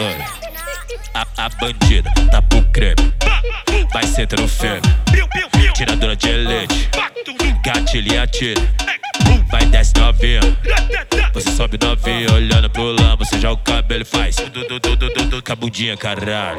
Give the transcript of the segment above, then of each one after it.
A bandida tá pro creme, vai sentar no ferro. Tiradora de elite, gatilho e atira. Vai desce novinha, você sobe novinha. Olhando pro lado, você joga o cabelo e faz com a bundinha, caralho.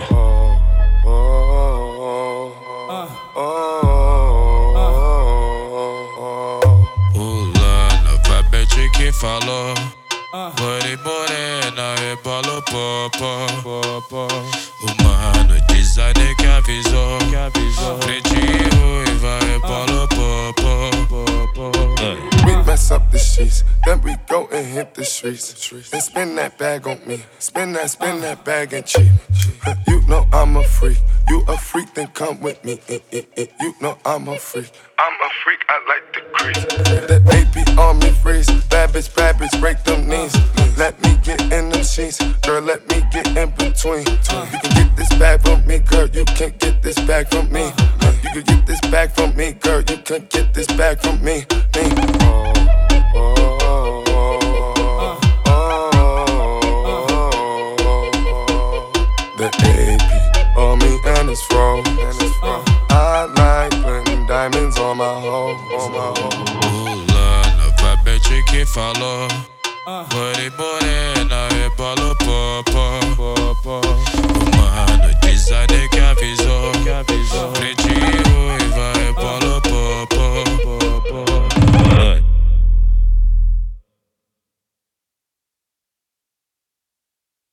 Pula novamente quem falou. Morei morena, rebolou popó. O mano designer que avisou. Pretinho ruiva, rebolou popó. We mess up the sheets, then we go and hit the streets. And spin that bag on me, spin that bag and cheat. You know I'm a freak, you a freak, then come with me. You know I'm a freak, I like the creep. That AP on me freeze, bad bitch, break them knees. Let me get in them sheets, girl, let me get in between. You can get this bag from me, girl, you can't get this bag from me. You can get this bag from me, girl, you can't get this bag from me. The AP on me and it's fro. I like putting diamonds on my hoe. Pula novamente quem falou. Morei morena.